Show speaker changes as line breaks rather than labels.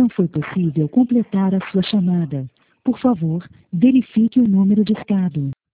Não foi possível completar a sua chamada. Por favor, verifique o número discado.